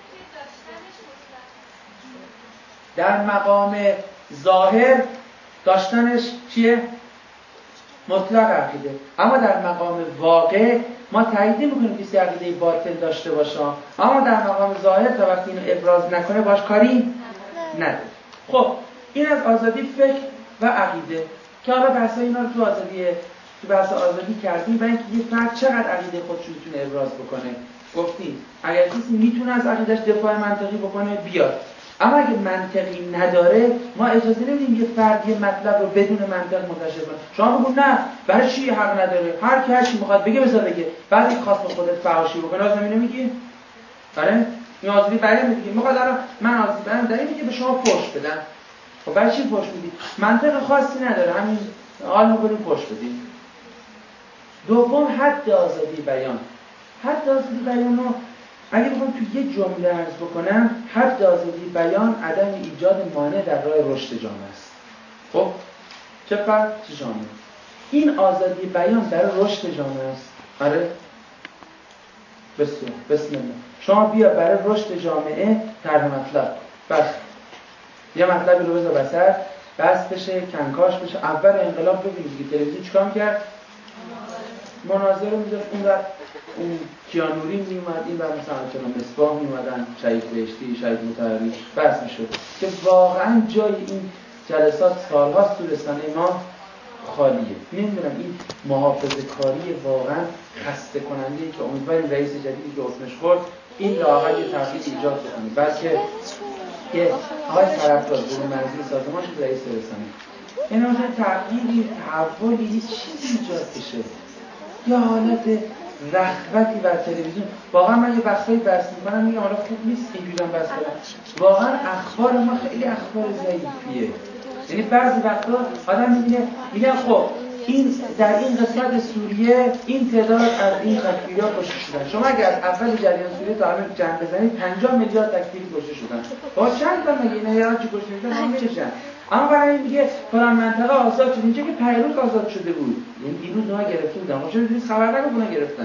Speaker 1: در مقام ظاهر داشتنش چیه؟ مطلق عقیده. اما در مقام واقع ما تایید نمی‌کنیم کسی عقیده باطل داشته باشه، اما در مقام ظاهر تا وقتی اینو ابراز نکنه باش کاری نداره. خب این از آزادی فکر و عقیده که حالا بحثای اینا رو تو آزادی تو بحث آزادی کردیم. برای اینکه یه فرد چقدر عقیده خودش رو میتونه ابراز بکنه گفتیم اگر کسی میتونه از عقیدهش دفاع منطقی بکنه بیاد، اما اگه منطقی نداره ما اجازه نمیدیم یه فرد یه مطلب رو بدون منطق منتشر کنه. شما بگو نه برای چی حق نداره، هر کی هر چی میخواد بگه بذار بگه، بعد این خاص به خودت فحاشی بکنه لازم اینو میگی؟ برای این آزادی بیان میگه میخواد الان من آزادی بیان در اینه که به شما فحش بدم. خب برای چی فحش میدی؟ منطق خاصی نداره، همین حال میکنیم فحش بدیم. دوم حد آزادی بیان. حد آزادی بیان رو اگه بخوام تو یه جمله عرض بکنم، حد آزادی بیان عدم ایجاد مانع در راه رشد جامعه است. خب چه فرق چه جامعه؟ این آزادی بیان برای رشد جامعه است. آره بسیار بسم الله. شما بیا برای رشد جامعه طرح مطلب بس یه مطلبی رو بذار وسط بس بشه کنکاش بشه. اول انقلاب ببینید که تلویزیون چیکار می‌کرد؟ مناظره می‌ذاشت اون وقت اون کیانوری میومد این بعد مثلا چنان مصباح میومدن شهید بهشتی شهید مطهری بس میشد که واقعا جای این جلسات سالهاست تو رسانه ما خالیه. نمیدونم این محافظه کاری واقعا خسته کننده ای که امیدواریم رئیس جدیدی که اسمش خورد این لااقل یه تغییر ایجاد بکنه. بلکه که آقای طرفدار برون مرزی سازمان شد رئیس رسانه این مثلا تغییری تحولی هیچ چیزی ایجاد بشه. یا حالت رغبتی بر تلویزیون. واقعا من یه بحثایی بحث میکنم میگم حالا خوب نیست اینجوری بحث کنم. واقعا اخبار ما خیلی اخبار ضعیفیه. یعنی بعضی وقتا آدم میبینه میگن خب این در این قسمت سوریه این تعداد از این تکفیرها کشته شدن. شما اگر از اول جریان سوریه تا الان جمع بزنید پنجاه میلیارد تکفیری کشته شدن. با چند تا مگه اینا هر چی کشته شدن همه میشن. اما برای این میگه فلان منطقه آزاد شد. اینجا که پیروز آزاد شده بود. یعنی دیروز اونا گرفته بودن. ما چرا دیروز خبر نگفتن اونا گرفتن؟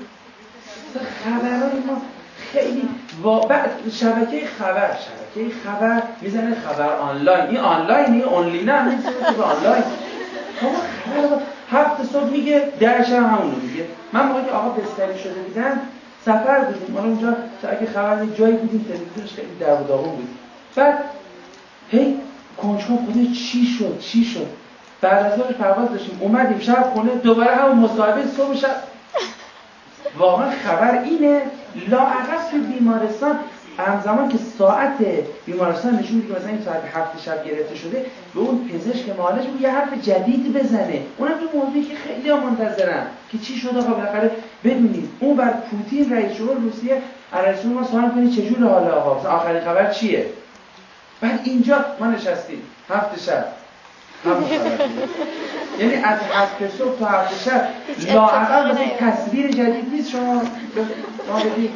Speaker 1: خبرای ما خیلی واقع شبکه خبر شبکه خبر میزنه خبر آنلاین. این آنلاین این آنلاین هم نیست که آنلاین. ما خبر هفت صبح میگه در شب همون رو میگه. من موقعی که آقا بستری شده بودن سفر بودیم. ما اونجا شبکه خبر یه جایی بودیم تلویزیونش خیلی در و داغون بود. بعد هی کنجکاو خود چی شد چی شد. بعد از ظهر پرواز داشتیم اومدیم شب خونه دوباره همون مصاحبه صبح شب. واقعا خبر اینه لااقل تو بیمارستان همزمان که ساعت بیمارستان نشون میده که مثلا این ساعت هفت شب گرفته شده به اون پزشک معالج بود یه حرف جدید بزنه. اونم تو موضوعی که خیلی ها منتظرن که چی شده آقا بالاخره بدونید. اون بر پوتین رئیس جمهور روسیه رئیس جمهور ما سوال کنید چجوری حال آقا مثلا آخرین خبر چیه؟ بعد اینجا ما نشستیم هفت شب همون خبر. یعنی از هفت صبح تا هفت شب لااقل مثل تصویر جدید نیست. شما ما بدید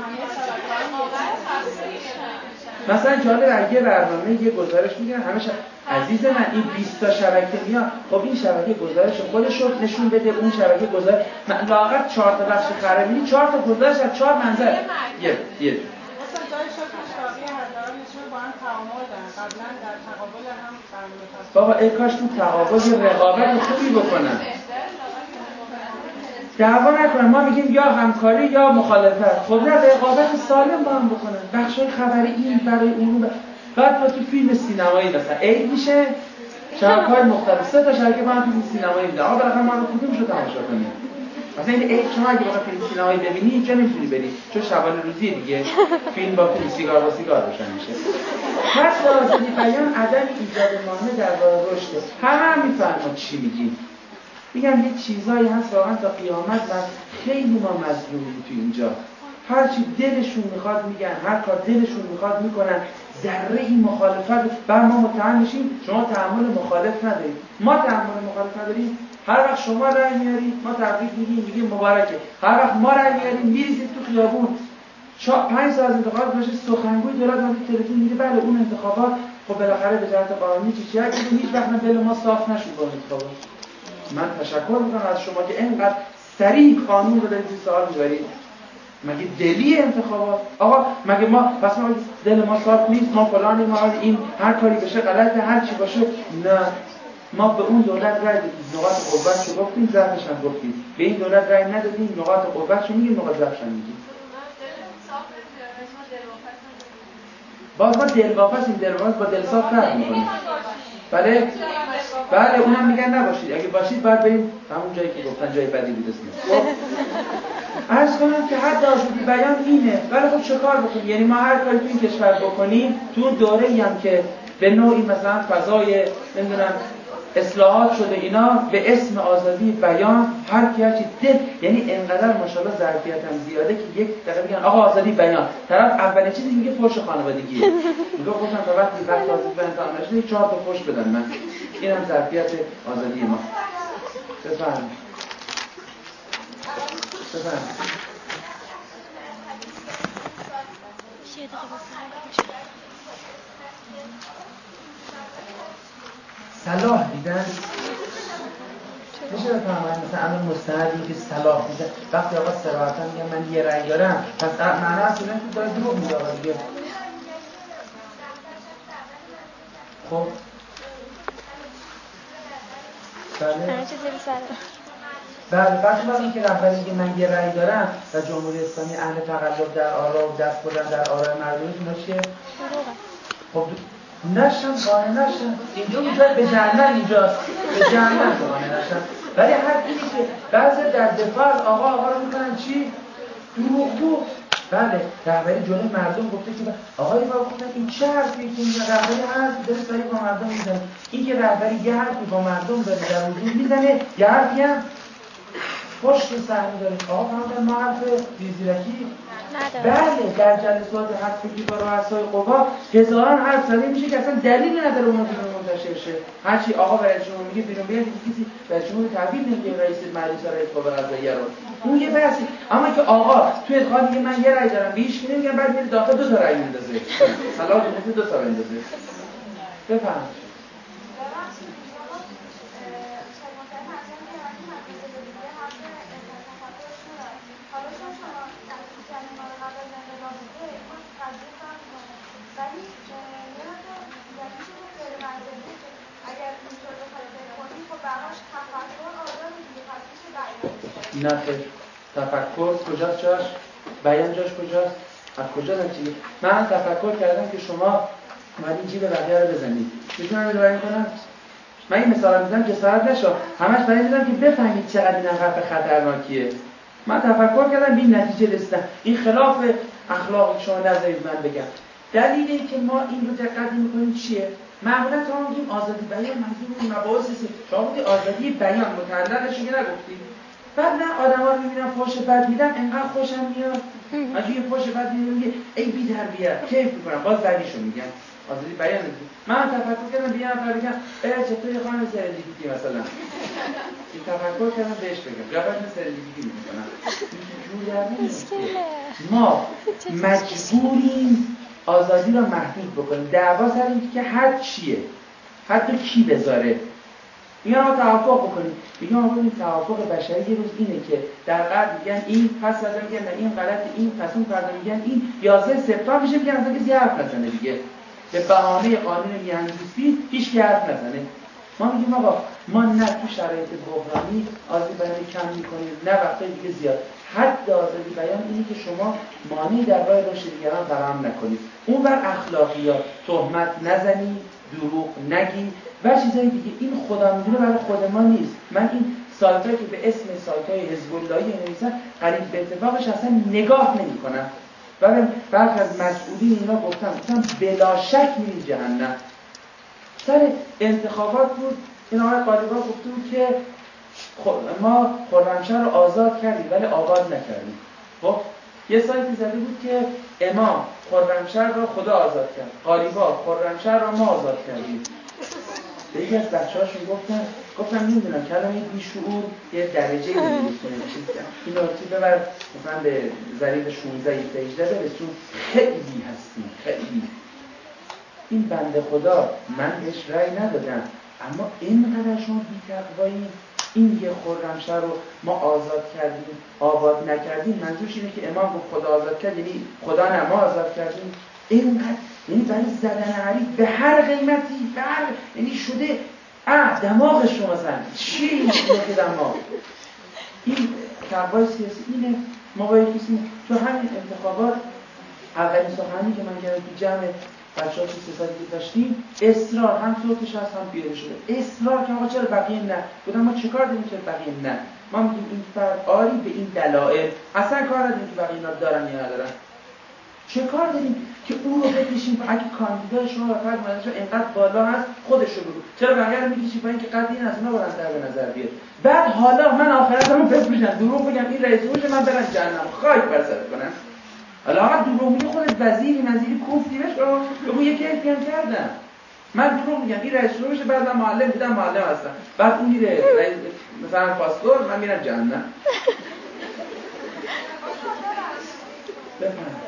Speaker 1: مثلا جالب اگه برنامه یه گزارش میگن همه شب عزیز من این بیست تا شبکه میاد خب این شبکه گزارش خودش رو نشون بده اون شبکه گزارش من لااقل چهار تا بخش خبری چهار تا گزارش از چهار منظر یه یه
Speaker 5: مثلا جای شکل شاقی هرداران نشون با هم تعامل دارن قبلا در تقابل هم برنامه
Speaker 1: بابا ای کاش تو تقابل رقابت خوبی بکنن دعوا نکنن. ما میگیم یا همکاری یا مخالفت. خب نه رقابت سالم با هم بکنن. بخشای خبری این برای اون بعد ما تو فیلم سینمایی مثلا عید میشه شبکه‌های مختلف سه تا شبکه با هم فیلم سینمایی میدن. آقا بالاخره ما کدومش رو تماشا کنیم؟ مثلا این عید شما اگه بخوای فیلم سینمایی ببینی اینجا نمیتونی بری چون شبانه روزی دیگه فیلم با فیلم سیگار با سیگار روشن میشه. حتی آزادی بیان عدم ایجاد مانع در راه رشد. همه هم میفهمن چی میگیم. میگم یه چیزایی هست واقعا تا قیامت و خیلی ما مظلومیم تو اینجا. هر چی دلشون میخواد میگن، هر کار دلشون میخواد میکنن، ذره این مخالفت بر ما متهم میشیم. شما تحمل مخالف ندارید، ما تحمل مخالف نداریم. هر وقت شما رأی میارید ما تبریک میگیم، میگیم مبارکه. هر وقت ما رأی میاریم میریزید تو خیابون. پنج سال از انتخابات باشه سخنگوی دولت اومد تلویزیون میگه بله اون انتخابات خب بالاخره به جهت قانونی چی چی هست، هیچ وقت دل ما صاف نشد با انتخابات. من تشکر میکنم از شما که اینقدر سریع قانون رو دارید سوال میبرید. مگه دلی انتخابات؟ آقا مگه ما پس ما دل ما صاف نیست، ما فلانی، ما این هر کاری بشه غلطه، هر چی باشه؟ نه، ما به اون دولت رای دادیم، نقاط قوتش رو گفتیم، ضعفش هم گفتیم. به این دولت رای ندادیم، نقاط قوتش رو میگیم، نقاط ضعفش هم میگیم. باز ما دلواپسیم، دلواپس با دل صاف فرق میکنیم. بله بله اونم میگن نباشید، اگه باشید باید بریم همون جایی که گفتن جای بدی بود اسمش. خب عرض کنم که حد آزادی بیان اینه، ولی خب چه کار بکنیم؟ یعنی ما هر کاری تو این کشور بکنیم، تو اون دوره‌ای هم که به نوعی مثلا فضای نمیدونم اصلاحات شده اینا، به اسم آزادی بیان هر کی هر چی دل، یعنی انقدر ماشاءالله ظرفیت هم زیاده که یک دقیقه میگن آقا آزادی بیان، طرف اولین چیزی میگه فحش خانوادگیه. میگه گفتم تا وقتی وقت آزادی بیان تا نشه چهار تا فحش بدن من. اینم ظرفیت آزادی ما. بفرمایید. بفرمایید. صلاح دیدن میشه بفهمن مثلا امر مستندی که صلاح دیدن وقتی آقا صراحتا میگن من یه رأی دارم، پس معنی هست اینه که داره دروغ میگه آقا دیگه. خب بله
Speaker 4: همه چیزی بسره
Speaker 1: بله وقتی وقتی این که رهبری میگه من یه رأی دارم و جمهوری اسلامی اهل تقلب در آرا و دست بردن در آرای مردمی اینا چیه؟ خب نشن قانع نشن، اینجا میشه به جهنم، اینجاست به جهنم قانع نشن. ولی هر اینی که بعضی در دفاع از آقا آقا رو میکنن چی؟ دروغگو. بله رهبری جلوی مردم گفته که آقای بابا گفتن این چه حرفیه که میگه رهبری حرفی داره سریع با مردم میزنه. این که رهبری یه حرفی با مردم داره در حضور میزنه، یه حرفی هم پشت صحنه داره. آقا فهمیدن ما حرف بی‌زیرکی بله در جلسات حرفی با رؤسای قوا هزاران حرف زده میشه که اصلا دلیلی نداره اون بیرون منتشر شه. هرچی آقا برای شما میگه بیرون بیاد کسی برای شما تعبیر نمیگه رئیس مجلس رئیس قوا قضاییه رو اون یه بحثی. اما که آقا تو انتخاب میگه من یه رأی دارم به هیچ کی نمیگم، بعد میره داخل دو تا رأی میندازه. صلاح دو دو تا میندازه. بفرمایید. نه خیر تفکر کجاست جاش؟ بیان جاش کجاست؟ از کجا نتیجه؟ من تفکر کردم که شما اومدین جیب بقیه رو بزنید. میتونم اینو بیان کنم؟ من این مثال میزنم جسارت نشه، همش برای میزنم که بفهمید چقدر این حرف خطرناکیه. من تفکر کردم به این نتیجه رسیدم. این خلاف اخلاق شما نذارید من بگم. دلیل این که ما این رو دقت می‌کنیم چیه؟ معمولا تا میگیم آزادی بیان منظور مباحث سی شما بودی آزادی بیان متعلقش که نگفتید. بعد نه آدما رو میبینم فحش بد میدن انقدر خوشم میاد. اگه یه فحش بد میدن میگه ای بی تربیت کیف میکنم باز بعدیشو میگم آزادی بیان میگه. من تفکر کردم بیان فرض بگم اه چطوری خانم سرندیپیتی مثلا این تفکر کردم بهش بگم قبلا سرندیپیتی میکنم. جور در ما مجبوریم آزادی رو محدود بکنیم. دعوا سر اینه که هر چیه حتی کی بذاره میگن ما توافق بکنیم. میگن آقا این توافق بشری یه روز اینه که در غرب میگن این پس فردا میگن نه این غلطه این پس اون فردا میگن این یازده سپتامبر میشه میگن اصلا کسی حرف نزنه دیگه به بهانه قانون میهن‌دوستی هیچ کی حرف نزنه. ما میگیم آقا ما نه تو شرایط بحرانی آزادی بیان کم میکنیم نه وقتای دیگه زیاد. حد آزادی بیان اینه که شما مانعی در راه رشد دیگران فراهم نکنید. اون بر اخلاقیات تهمت نزنی، دروغ نگی و چیزای دیگه. این خدا میدونه برای خود ما نیست. من این سایتایی که به اسم سایت‌های حزب اللهی نویسن قریب به اتفاقش اصلا نگاه نمی‌کنم. ولی برخی از مسئولین اینا گفتم گفتم بلا شک میرید جهنم. سر انتخابات بود این آقای قالیباف گفته بود که ما خرمشهر رو آزاد کردیم ولی آباد نکردیم. خب یه سایتی زده بود که امام خرمشهر را خدا آزاد کرد، قالیباف خرمشهر را ما آزاد کردیم. یکی از بچه‌هاشون گفتن گفتم نمیدونم کلمه بیشعور یه درجه نمی‌تونه این نکته ببر مثلا به ضریب شانزده هجده برسون، خیلی هستیم خیلی. این بنده خدا من بهش رأی ندادم اما اینقدر شما بی‌تقوایی، این یه خرمشهر رو ما آزاد کردیم آباد نکردیم، منظورش اینه که امام گفت خدا آزاد کرد یعنی خدا نه ما آزاد کردیم. اینقدر یعنی برای زدن علی به هر قیمتی، به هر یعنی شده اه دماغ شما زن چی این که دماغ این تقوای سیاسی اینه. ما با کسی تو همین انتخابات اولین سخنی که من کردم تو جمع بچه‌ها تو سه سالی که داشتیم اصرار هم صوتش هست هم بیاره شده اصرار که آقا چرا بقیه نه؟ بودم ما چه کار داریم که بقیه نه؟ ما میگیم این فرد آری به این دلایل اصلا کار نداریم که بقیه اینا دارن یا ندارن. چه کار داریم که اون رو بکشیم؟ اگه کاندیدای شما و فرد مدرسه اینقدر بالا هست خودش رو بگو، چرا بقیه رو میکشیم با اینکه قضیه این از اونا بلندتر به نظر بیاد؟ بعد حالا من آخرتمو بفروشم دروغ بگم این رئیس جمهور من برم جهنم خاک بر سرت کنم. حالا آقا دروغ میگه خودت وزیری وزیری کوفتی بهش بگو یکی هم کردم من دروغ میگم این رئیس جمهور میشه بعد من معلم بودم معلم هستم بعد اون میره مثلا پاسدار من میرم جهنم. بفهم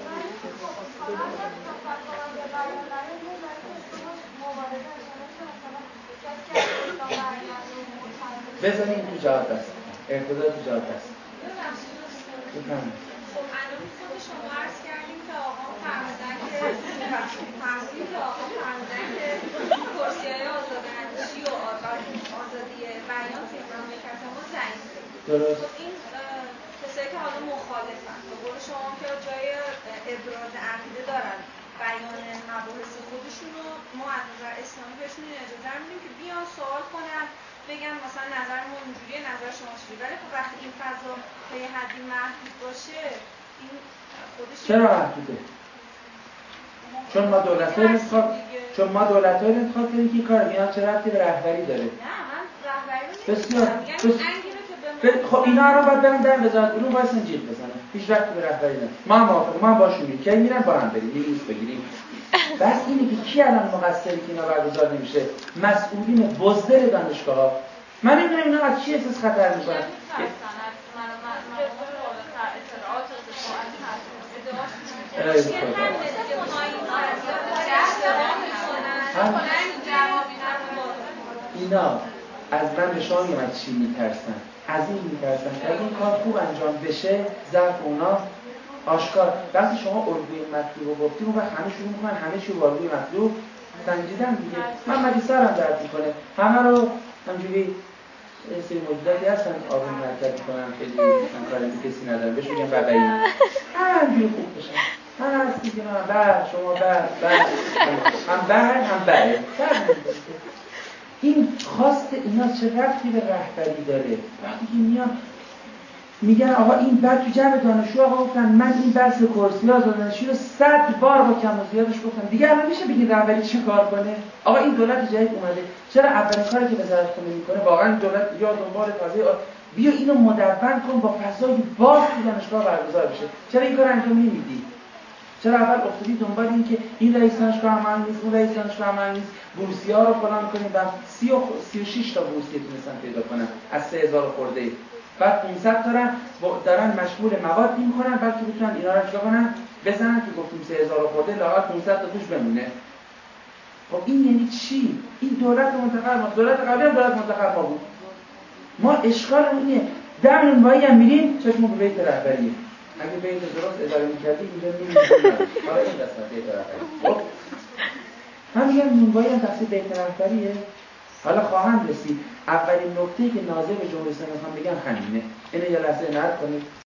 Speaker 1: بزنیم تو جهات است ارتضا تو جهات است. بفهم
Speaker 3: خب الان خود شما عرض کردیم که آقا فرمودن که فرمودیم که آقا فرمودن که کرسی‌های آزاداندیشی و آزادی بیان توی مملکت ما ضعیفه.
Speaker 1: درست.
Speaker 3: خب این کسایی که حالا مخالفن به قول شما که جای ابراز عقیده دارن بیان مباحث خودشون رو ما از نظر اسلامی بهشون این اجازه میدیم که بیان سوال کنن بگن مثلا نظرمون اینجوریه نظر شما چجوریه. ولی خب وقتی این فضا به یه حدی محدود باشه این خودش
Speaker 1: چرا محدوده؟ چون ما دولت‌های انتخاب چون ما دولت‌های انتخاب کردیم که این کار میاد چه ربطی به رهبری داره؟
Speaker 3: نه من رهبری رو
Speaker 1: بسیار
Speaker 3: نمی‌گم.
Speaker 1: خب اینا الان باید برن در وزارت علوم وایسن جیغ بزنن هیچ ربطی به رهبری نداره. ما هم موافقیم ما هم باشون میریم کی میرن با هم بریم یه روز بگیریم. بس اینه که کی الان مقصری که اینا برگزار نمیشه؟ مسئولین بزدل دانشگاه‌ها. من نمیدونم اینا از چی احساس خطر میکنن. اینا از من به شما میگم از چی میترسن؟ از این میترسن که اگه این کار خوب انجام بشه ضعف اونا آشکار. وقتی شما الگوی مطلوب رو گفتیم اون وقت همه شروع میکنن همه چی رو الگوی مطلوب سنجیدن دیگه. من مدی سرم درد میکنه همه رو همجوری سری موجوداتی هستن آروم حرکت میکنن خیلی من کاری به کسی ندارم بهش میگم بقایی همجوری خوب بشن من هست دیگه من بر شما بر بر هم بر هم بره. این خواست اینا چه ربطی به رهبری داره؟ وقتی که میان میگن آقا این بعد تو جمع دانشجو آقا گفتن من این بحث کرسی آزاداندیشی رو صد بار با کم و زیادش گفتم دیگه الان میشه بگین رهبری چه کار کنه؟ آقا این دولت جدید اومده چرا اولین کاری که وزارت خونه میکنه واقعا دولت یا دنبال فضای بیا اینو مدون کن با فضای باز تو دانشگاه برگزار بشه. چرا این کار انجام نمیدی؟ چرا اول افتادی دنبال این که این رئیس دانشگاه هم نیست اون رئیس دانشگاه هم نیست بورسی‌ها رو فلان کنیم بعد سی و شش تا بورسیه تونستن پیدا کنن از سه هزار خورده ای بعد پانصد تا دارن مشمول مواد میکنن بلکه بتونن اینا رو چیکار کنن بزنن که گفتیم سه هزار خورده لااقل پانصد تا توش بمونه. خب این یعنی چی؟ این دولت منتخب ما دولت قبلی هم دولت منتخب ما بود. ما اشکالمون اینه دم نونوایی هم میریم چشمون به بیت رهبریه. اگه بیت درست اداره می‌کردی اینجا نمی‌شد. حالا این قسمت بیت رهبری. خب من میگم نونوایی هم تقصیر بیت رهبریه. حالا خواهم رسید اولین نکته‌ای که ناظر به جمهوری اسلامی میخوام بگم همینه. اینو یه لحظه نقد کنید.